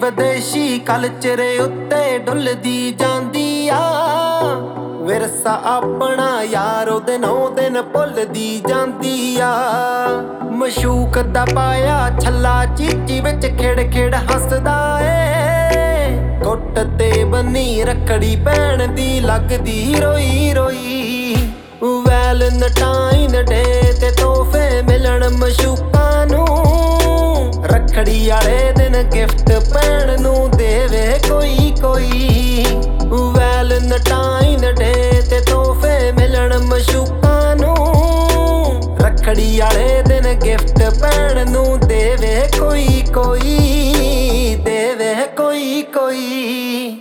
ਵਿਦੇਸ਼ੀ ਕਲਚਰ ਉੱਤੇ ਡੁੱਲਦੀ ਜਾਂਦੀ ਆ। ਵਿਰਸਾ ਆਪਣਾ ਯਾਰ ਉਹਦੇ 9 ਦਿਨ ਭੁੱਲਦੀ ਜਾਂਦੀ ਆ। ਮਸ਼ੂਕ ਦਾ ਪਾਇਆ ਛੱਲਾ ਚੀਚੀ ਵਿੱਚ ਖਿੜ ਖਿੜ ਹੱਸਦਾ ਏ। ਗੁੱਟ ਤੇ ਬੰਨੀ ਰੱਖੜੀ ਪੈਣ ਦੀ ਲੱਗਦੀ ਰੋਈ ਰੋਈ। ਵੈਲੈਂਟਾਈਨ ਡੇ ਤੇ ਤੋਹਫੇ ਮਿਲਣ ਮਸ਼ੂਕਾਂ ਨੂੰ। ਰੱਖੜੀ ਵਾਲੇ ਦਿਨ ਗਿਫਟ ਭੈਣ ਨੂੰ ਦੇਵੇ ਕੋਈ ਕੋਈ। ਵੈਲੈਂਟਾਈਨ ਡੇ ਤੇ ਤੋਹਫੇ ਮਿਲਣ ਮਸ਼ੂਕਾਂ ਨੂੰ। ਰੱਖੜੀ ਵਾਲੇ ਦਿਨ ਗਿਫਟ ਭੈਣ ਨੂੰ ਦੇਵੇ ਕੋਈ ਕੋਈ। ਦੇਵੇ ਕੋਈ ਕੋਈ।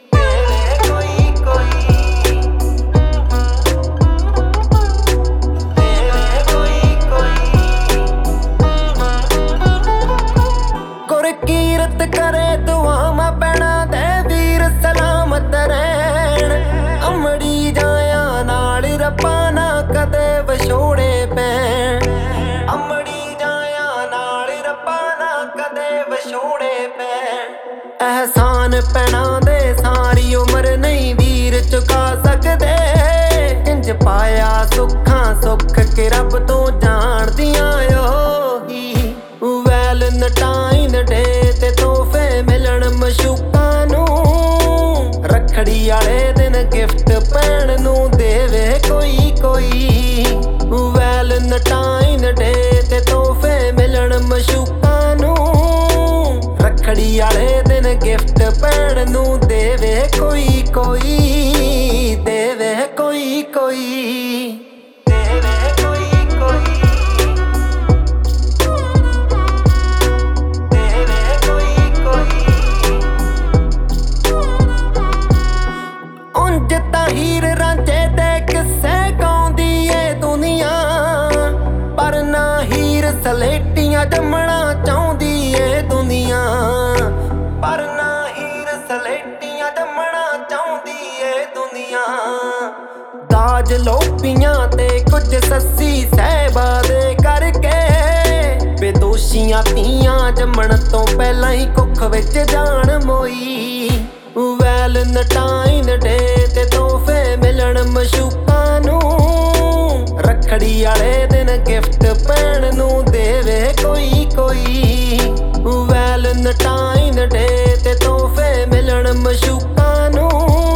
ਗੁਰਕੀਰਤ ਕਰੇ ਦੁਆਵਾਂ ਭੈਣਾਂ ਦੇ ਵੀਰ ਸਲਾਮਤ ਰਹਿਣ। ਅਮੜੀ ਜਾਇਆ ਨਾਲ ਰੱਬਾ ਨਾ ਕਦੇ ਵਿਛੋੜੇ ਪੈਣ। ਅਮੜੀ ਜਾਇਆ ਨਾਲ ਰੱਬਾ ਨਾ ਕਦੇ ਵਿਛੋੜੇ ਪੈਣ। ਅਹਿਸਾਨ ਭੈਣਾਂ ਦੇ ਸਾਰੀ ਉਮਰ ਨਹੀਂ ਵੀਰ ਚੁਕਾ ਸਕਦੇ। ਇੰਝ ਪਾਇਆ ਸੁੱਖਾਂ ਸੁੱਖ ਕੇ ਰੱਬ ਤੋਂ ਜਾਣਦੀਆਂ ਉਹੀ। ਵੈਲੈਂਟਾਈਨ ਡੇ ਤੇ ਤੋਹਫੇ ਮਿਲਣ ਮਸ਼ੂਕਾਂ ਨੂੰ। ਰੱਖੜੀ ਵਾਲੇ ਦਿਨ ਗਿਫਟ ਭੈਣ ਨੂੰ ਦੇਵੇ ਕੋਈ ਕੋਈ। ਵੈਲੈਂਟਾਈਨ ਡੇ ਤੇ ਤੋਹਫੇ ਮਿਲਣ ਮਸ਼ੂਕਾਂ ਨੂੰ। ਰੱਖੜੀ ਵਾਲੇ ਦਿਨ ਗਿਫਟ ਭੈਣ ਨੂੰ ਦੇਵੇ ਕੋਈ ਕੋਈ। ਦੇਵੇ ਕੋਈ ਕੋਈ। ਦੇਵੇ ਕੋਈ ਕੋਈ। ਉਂਝ ਤਾਂ ਹੀਰ ਰਾਂਝੇ ਦੇ ਕਿੱਸੇ ਗਾਉਂਦੀ ਏ ਦੁਨੀਆ। ਪਰ ਨਾ ਹੀਰ ਸਲੇਟੀਆਂ ਜੰਮਣਾ ਚਾਹੁੰਦੀ ਏ ਦੁਨੀਆ। ਪਰ ਨਾ ਹੀਰ ਸਲੇਟੀਆਂ ਜੰਮਣਾ ਚਾਹੁੰਦੀ ਏ ਦੁਨੀਆ। ਦਾਜ ਲੋਪੀਆਂ ਤੇ ਕੁਝ ਸੱਸੀ ਸਹਿਬਾ ਦੇ ਕਰਕੇ। ਬੇਦੋਸ਼ੀਆਂ ਧੀਆਂ ਜੰਮਣ ਤੋਂ ਪਹਿਲਾਂ ਹੀ ਕੁੱਖ ਵਿੱਚ ਜਾਣ ਮੋਈ। ਵੈਲੈਂਟਾਈਨ ਡੇ ਤੇ ਤੋਹਫੇ ਮਿਲਣ ਮਸ਼ੂਕਾਂ ਨੂੰ। ਰੱਖੜੀ ਵਾਲੇ ਦਿਨ ਗਿਫਟ ਭੈਣ ਨੂੰ ਦੇਵੇ ਕੋਈ ਕੋਈ। ਵੈਲੈਂਟਾਈਨ ਡੇ ਤੇ ਤੋਹਫੇ ਮਿਲਣ ਮਸ਼ੂਕਾਂ ਨੂੰ।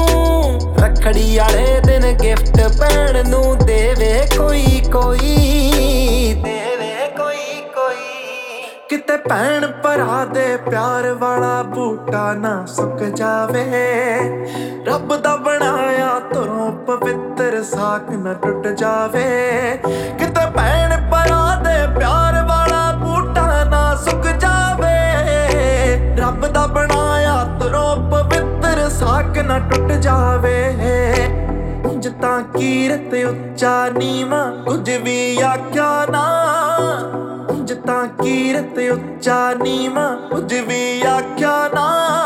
ਰੱਖੜੀ ਵਾਲੇ ਦਿਨ ਗਿਫਟ ਭੈਣ ਨੂੰ ਦੇਵੇ ਕੋਈ ਕੋਈ। ਦੇਵੇ ਕੋਈ ਕੋਈ। ਕਿਤੇ ਭੈਣ ਭਰਾ ਦੇ ਪਿਆਰ ਵਾਲਾ ਬੂਟਾ ਨਾ ਸੁੱਕ ਜਾਵੇ। ਰੱਬ ਦਾ ਬਣਾਇਆ ਧਰੋਂ ਪਵਿੱਤਰ ਸਾਕ ਨਾ ਟੁੱਟ ਜਾਵੇ। ਕਿਤੇ ਭੈਣ ਭਰਾ ਦੇ ਪਿਆਰ ਵਾਲਾ ਬੂਟਾ ਨਾ ਸੁੱਕ ਜਾਵੇ। ਰੱਬ ਦਾ ਬਣਾਇਆ ਧਰੋਂ ਪਵਿੱਤਰ ਸਾਕ ਨਾ ਟੁੱਟ ਜਾਵੇ। ਉਂਝ ਤਾਂ ਕੀਰਤ ਉੱਚਾ ਨੀਵਾਂ ਕੁਝ ਵੀ ਆਖਿਆ ਨਾ। ਉਂਝ ਤਾਂ ਕੀਰਤ ਉੱਚਾ ਨੀਵਾਂ ਕੁਝ ਵੀ ਆਖਿਆ ਨਾ।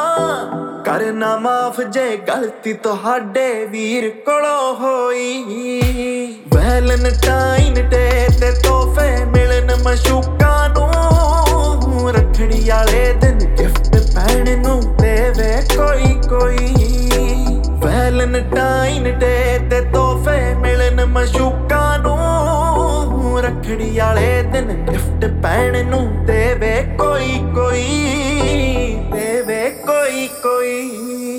ਕਰਨਾ ਮਾਫ ਜੇ ਗਲਤੀ ਤੁਹਾਡੇ ਵੀਰ ਕੋਲੋਂ ਹੋਈ। ਵੈਲੈਂਟਾਈਨ ਡੇ ਤੇ ਤੋਹਫੇ ਮਿਲਣ ਮਸ਼ੂਕਾਂ ਨੂੰ। ਰੱਖੜੀ ਵਾਲੇ ਦਿਨ ਗਿਫਟ ਭੈਣ ਨੂੰ ਦੇਵੇ ਕੋਈ ਕੋਈ। ਵੈਲੈਂਟਾਈਨ ਡੇ ਤੇ ਤੋਹਫੇ ਮਿਲਣ ਮਸ਼ੂਕਾਂ ਨੂੰ। ਰੱਖੜੀ ਵਾਲੇ ਦਿਨ ਗਿਫਟ ਭੈਣ ਨੂੰ ਦੇਵੇ ਕੋਈ ਕੋਈ। ਦੇਵੇ ਕੋਈ ਕੋਈ।